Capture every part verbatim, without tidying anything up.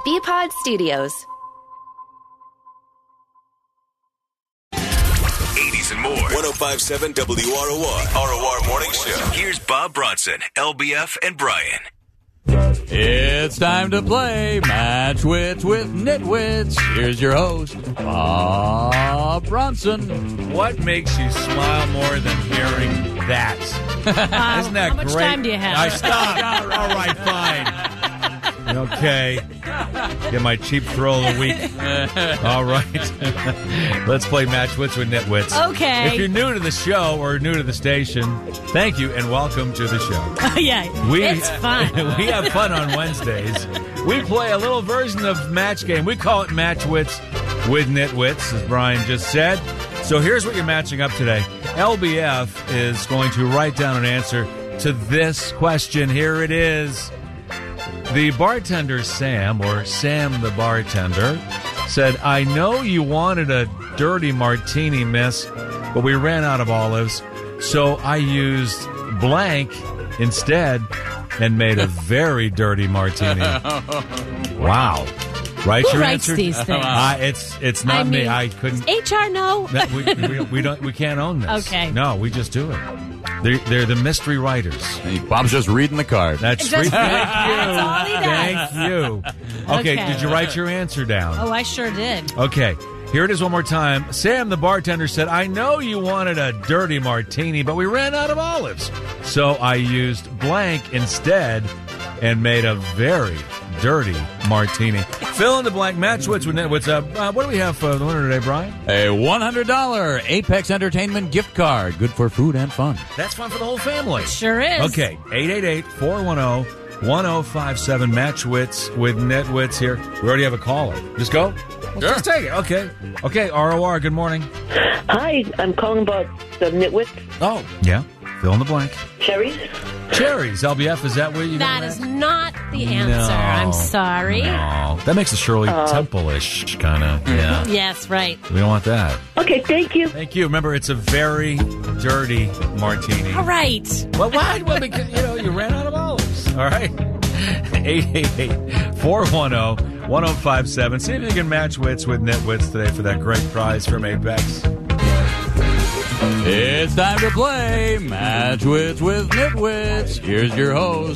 B-Pod Studios. eighties and more. one oh five point seven W R O R. R O R Morning Show. Here's Bob Bronson, L B F, and Brian. It's time to play Match Wits with Nitwits. Here's your host, Bob Bronson. What makes you smile more than hearing that? Uh, Isn't that how much great? time do you have? I stop. All right, fine. Okay. Get my cheap thrill of the week. All right. Let's play Match Wits with Nitwits. Okay. If you're new to the show or new to the station, thank you and welcome to the show. Oh, yeah. We, it's fun. We have fun on Wednesdays. We play a little version of Match Game. We call it Match Wits with Nitwits, as Brian just said. So here's what you're matching up today. L B F is going to write down an answer to this question. Here it is. The bartender, Sam, or Sam the bartender, said, I know you wanted a dirty martini, miss, but we ran out of olives, so I used blank instead and made a very dirty martini. Wow. Right, Who your writes answer? these things? Uh, it's it's not I me. mean, I couldn't. H R no? That, we, we, we don't. We can't own this. Okay. No, we just do it. They're, they're the mystery writers. Hey, Bob's just reading the card. That's Just- sweet. Thank you. That's all he does. Thank you. Okay, Okay. did you write your answer down? Oh, I sure did. Okay, here it is one more time. Sam, the bartender, said, I know you wanted a dirty martini, but we ran out of olives. So I used blank instead and made a very dirty martini. Fill in the blank. Match wits with What's up? Uh, what do we have for the winner today, Brian? A one hundred dollars Apex Entertainment gift card. Good for food and fun. That's fun for the whole family. Sure is. Okay, eight eight eight, four one zero, one zero five seven. Match wits with Nitwits here. We already have a caller. Just go? Well, Sure. Just take it. Okay. Okay, R O R, good morning. Hi, I'm calling about the nitwits. Oh. Yeah. Fill in the blank. Cherries? Cherries. L B F, is that what you That got? is not the answer. No. I'm sorry. No. That makes a Shirley Temple-ish kind of. Yeah. Yes, right. We don't want that. Okay, thank you. Thank you. Remember, it's a very dirty martini. All right. Well, why? Well, because, you know, you ran out of olives. All right. eight eight eight, four one zero, one zero five seven. See if you can match wits with Nitwits today for that great prize from Apex. It's time to play Match Wits with Nitwits. Here's your host,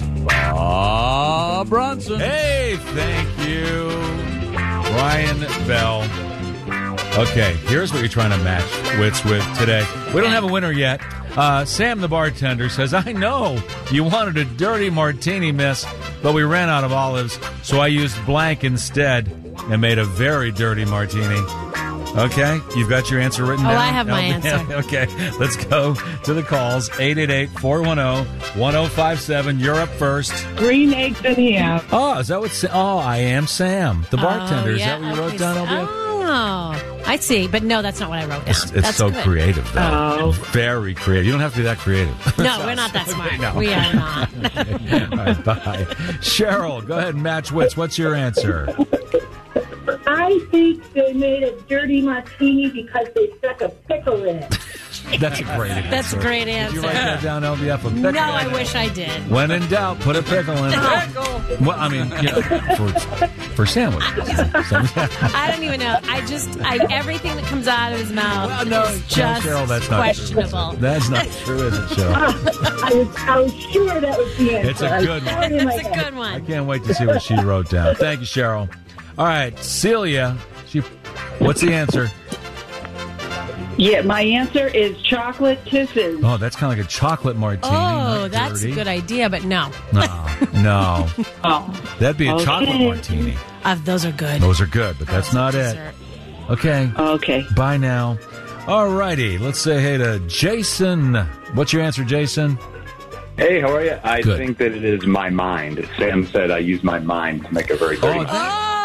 Bob Bronson. Hey, thank you, Brian Bell. Okay, here's what you're trying to match wits with today. We don't have a winner yet. Uh, Sam, the bartender, says, I know you wanted a dirty martini, miss, but we ran out of olives, so I used blank instead and made a very dirty martini. Okay, you've got your answer written Oh, down? I have my answer. Okay, let's go to the calls. eight eight eight, four one zero, one zero five seven. You're up first. Green eggs and ham. Oh, is that what? Sa- oh, I am Sam, the bartender. Oh, Is yeah, that what you wrote okay. down? L B F? Oh, I see. But no, that's not what I wrote down. It's, it's That's so good. creative, though. Oh. Very creative. You don't have to be that creative. No, we're not that smart. No. We are not. All right, bye. Cheryl, go ahead and match wits. What's your answer? I think they made a dirty martini because they stuck a pickle in it. That's a great answer. That's a great Did you write answer. that down, L B F? A pickle? No, I wish I did. When in doubt, put a pickle in. Pickle. Well, I mean, you know, for, for sandwiches. I don't even know. I just, I everything that comes out of his mouth Well, no, is just no, Cheryl, that's not questionable. True, that's not true, is it, Cheryl? I was, I was sure that was the answer. It's a I good saw one. it in my It's a head. good I one. can't wait to see what she wrote down. Thank you, Cheryl. All right, Celia. She, what's the answer? Yeah, my answer is chocolate kisses. Oh, that's kind of like a chocolate martini. Oh, not that's dirty. a good idea, but no. No, no. Oh. That'd be a Okay. chocolate martini. Uh, those are good. Those are good, but that's not it. Dessert. Okay. Okay. Bye now. All righty. Let's say hey to Jason. What's your answer, Jason? Hey, how are you? I Good. think that it is my mind. Sam said I use my mind to make a very dirty. Oh, mind.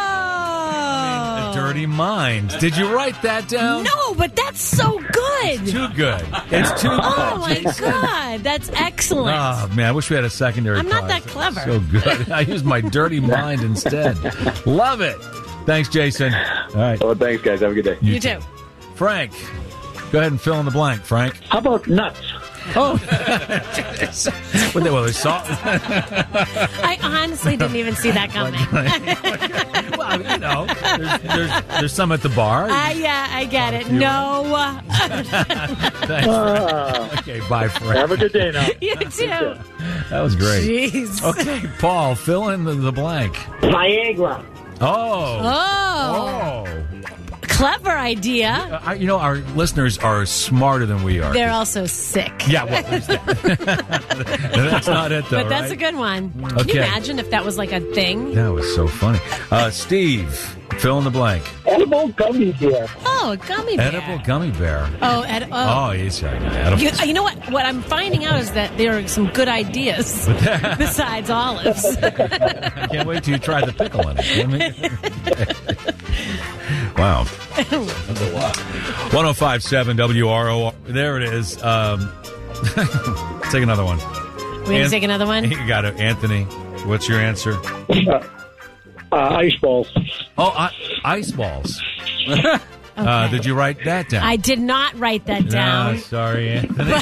Oh. A dirty mind. Did you write that down? No, but that's so good. Too good. It's too good. Oh, my Jason. God. That's excellent. Oh, man, I wish we had a secondary I'm not prize. that clever. So good. I used my dirty mind instead. Love it. Thanks, Jason. All right. Well, thanks, guys. Have a good day. You too. Frank, go ahead and fill in the blank, Frank. How about nuts? Oh. well, they, well, they saw. I honestly didn't even see that coming. I mean, you know, there's, there's, there's some at the bar. Uh, yeah, I get it. No. Thanks. Okay, bye, Frank. Have a good day now. You too. That was great. Jeez. Okay, Paul, fill in the, the blank. Viagra. Oh. Oh. Oh. Clever idea. Uh, you know, our listeners are smarter than we are. They're also sick. Yeah, well, there's that. That's not it, though, But that's right? a good one. Can Okay. you imagine if that was like a thing? That was so funny. Uh, Steve, fill in the blank. Edible gummy bear. Oh, a gummy bear. Edible gummy bear. Oh, ed- Oh, oh. he's uh, edible. You, you know what? What I'm finding out is that there are some good ideas besides olives. I can't wait till you try the pickle in it. I mean- Wow. one oh five point seven W R O R. There it is. Um, take another one. We're going to take another one? You got it. Anthony, what's your answer? Uh, uh, ice balls. Oh, I- ice balls. Uh, did you write that down? I did not write that down. No, sorry, Anthony.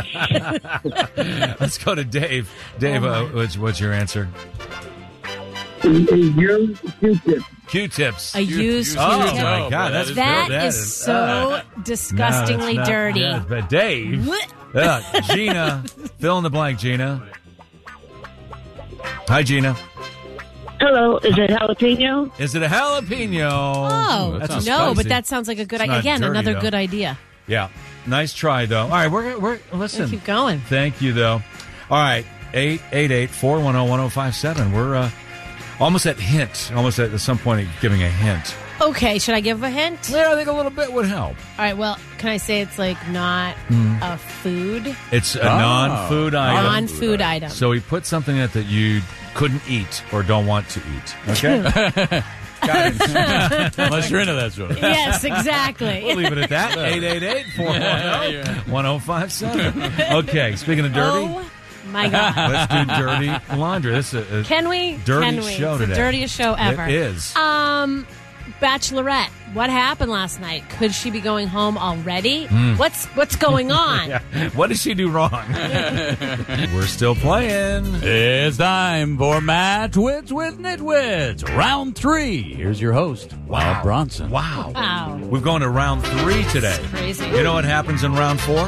But Let's go to Dave. Dave, Oh, uh, my. what's, what's your answer? Q-tip. Q-tips. a used Oh, Q-tip. my God. That's That good. That is is- so uh, disgustingly No, that's not- dirty. yeah, but Dave. What? Yeah, Gina. Fill in the blank, Gina. Hi, Gina. Hello, is it jalapeno? Is it a jalapeno? Oh, That's no, a spicy. but that sounds like a good It's idea. not Again, dirty, another though. good idea. Yeah. Nice try, though. All right, we're we're listen. Keep going. Thank you, though. All right, eight eight eight four one zero one zero five seven. We're uh, almost at hint. Almost at some point giving a hint. Okay, should I give a hint? Yeah, I think a little bit would help. All right, well, can I say it's like not a food? It's a Oh. non-food item. Non-food item. So he put something in it that you couldn't eat or don't want to eat. Okay? Got it. Unless you're into that sort of thing. Yes, exactly. We'll leave it at that. eight eight eight four one zero one zero five seven. Okay, speaking of dirty, Oh, my God. let's do dirty laundry. This is a, a Can we? dirty Can we? show It's today. the dirtiest show ever. It is. Um, Bachelorette. What happened last night? Could she be going home already? Hmm. What's What's going on? Yeah. What did she do wrong? We're still playing. It's time for Match Wits with Nitwits. Round three. Here's your host, Bob Bronson. Wow. Wow. We've gone to round three today. Crazy. You know what happens in round four?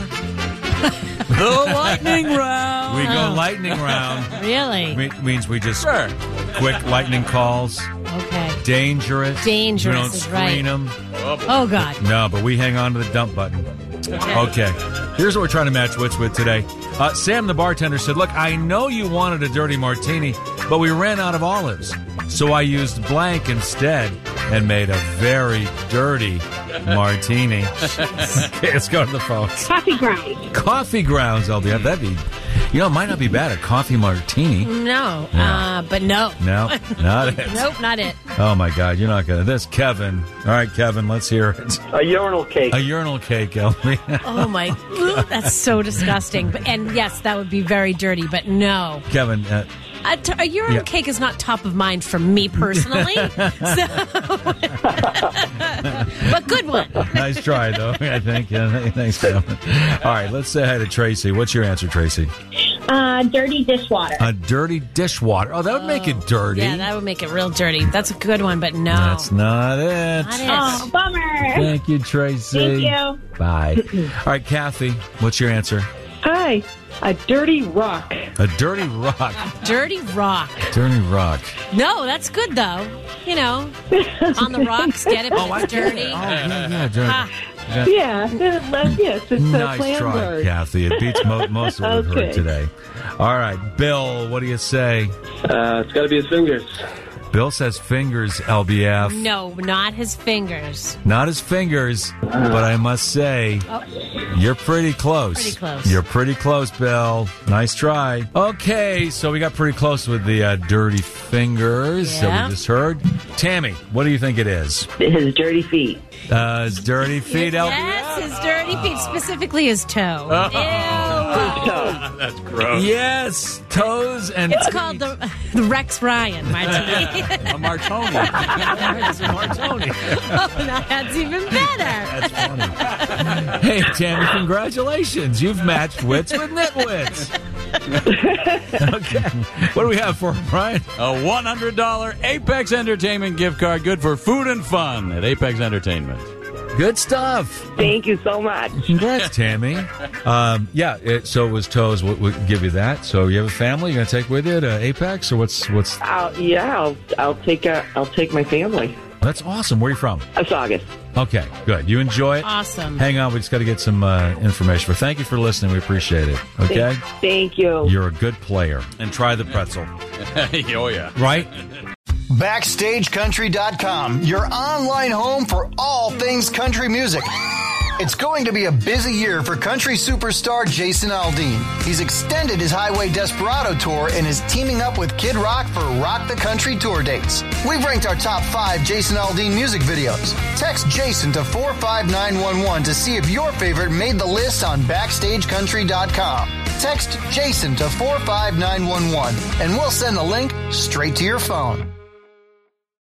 The lightning round. We go lightning round. Really? Me- means we just Sure. quick lightning calls. Okay. Dangerous. Dangerous We don't is screen right. them. Oh, God. No, but we hang on to the dump button. Okay. Here's what we're trying to match wits with today. Uh, Sam, the bartender, said, look, I know you wanted a dirty martini, but we ran out of olives. So I used blank instead and made a very dirty martini. Okay, let's go to the phone. Coffee grounds. Coffee grounds, L B F. That'd be, you know, it might not be bad, a coffee martini. No. Yeah. Uh, but no. No, not it. Nope, not it. Oh, my God, you're not going to. This, Kevin. All right, Kevin, let's hear it. A urinal cake. A urinal cake, L B. Oh, my. That's so disgusting. But, and yes, that would be very dirty, but no. Kevin, uh, A, t- a urine Yeah. cake is not top of mind for me personally. so, but good one. nice try, though, I think. Yeah, thanks, Kevin. All right, let's say hi to Tracy. What's your answer, Tracy? Uh, dirty dishwater. A dirty dishwater. Oh, that would make it dirty. Yeah, that would make it real dirty. That's a good one, but no. That's not it. Not it. Oh, bummer. Thank you, Tracy. Thank you. Bye. All right, Kathy, what's your answer? Hi, a dirty rock. A dirty rock. Dirty rock. Dirty rock. No, that's good though. You know, on the rocks, get it, but it's dirty. Oh, yeah, yeah, dirty. Ah, Yeah, uh, yes, it's a Nice plan try, word. Kathy. It beats mo- most of what we've heard Okay. today. All right, Bill, what do you say? Uh, it's got to be his fingers. Bill says fingers, L B F. no, not his fingers. Not his fingers, but I must say, you're pretty close. Pretty close. You're pretty close, Bill. Nice try. Okay, so we got pretty close with the uh, dirty fingers that Yeah. we just heard. Tammy, what do you think it is? His dirty feet. Uh, his dirty feet, L B F? Yes, his dirty feet, specifically his toe. Oh. Ew. That's gross. Yes, toes and It's feet. called the The Rex Ryan martini. A Martoni. It's a Martoni. Oh, now that's even better. That's funny. Hey, Tammy, congratulations. You've matched wits with Nitwits. Okay. What do we have for him, Brian? A one hundred dollars Apex Entertainment gift card, good for food and fun at Apex Entertainment. Good stuff. Thank you so much. Congrats, Tammy. Um, yeah, it, so it was Toes. We'll, we'll give you that. So you have a family you're going to take with you to Apex, or what's what's? I'll, yeah, I'll I'll take a, I'll take my family. That's awesome. Where are you from? Saugus. Okay, good. You enjoy it? Awesome. Hang on. We just got to get some uh, information. But thank you for listening. We appreciate it. Okay? Thank, thank you. You're a good player. And try the pretzel. Oh, yeah. Right? Backstage Country dot com, your online home for all things country music. It's going to be a busy year for country superstar Jason Aldean. He's extended his Highway Desperado tour and is teaming up with Kid Rock for Rock the Country tour dates. We've ranked our top five Jason Aldean music videos. Text Jason to four five nine one one to see if your favorite made the list on Backstage Country dot com. Text Jason to four five nine one one and we'll send the link straight to your phone.